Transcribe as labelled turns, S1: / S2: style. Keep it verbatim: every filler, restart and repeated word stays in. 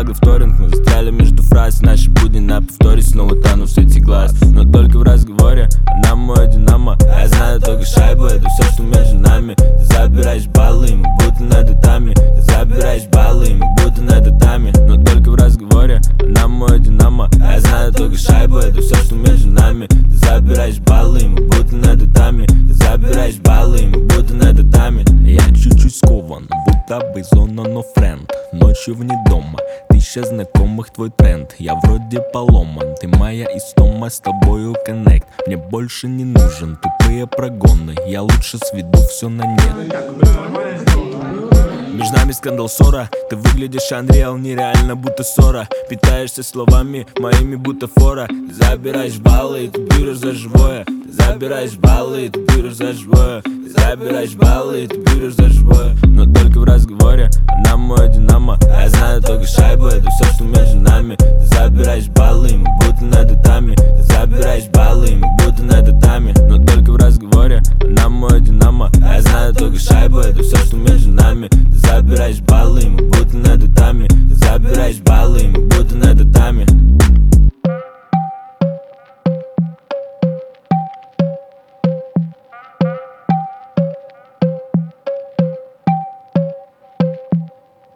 S1: благо вторинг. Мы застряли между фраз, наши будни на повторе снова тону в свете глаз. Но только в разговоре, она мой динамо. А я знаю только шайбу, это все, что между нами. Ты забираешь баллы, мы будто на татами. Ты забираешь баллы, мы будто на татами. Но только в разговоре, она мой динамо. А я знаю только шайбу, это все, что между нами. Ты забираешь баллы, мы будто на татами. Ты забираешь баллы, мы будто на татами.
S2: Я чуть-чуть скован, будто бы зона, но френд. Ночью вне дома, тысяча знакомых, твой тренд. Я вроде поломан, ты моя истома, с тобою коннект. Мне больше не нужен тупые прогоны, я лучше сведу все на нет.
S1: Между нами скандал, ссора. Ты выглядишь Unreal, нереально, будто ссора. Питаешься словами моими, будто фора. Ты забираешь баллы, ты берешь за живое. Ты забираешь баллы, ты берешь за живое. Ты забираешь баллы, ты берешь за живое. Но только в разговоре, она мой динамо. А я знаю только шайбу, это все, что между нами. Ты забираешь баллы, мы будто на татами. Ты забираешь баллы, мы будто на татами. Но только в разговоре, она мой динамо. А я знаю только шайбу, это все, что между нами. Ты забираешь баллы, мы будто на татами. Ты забираешь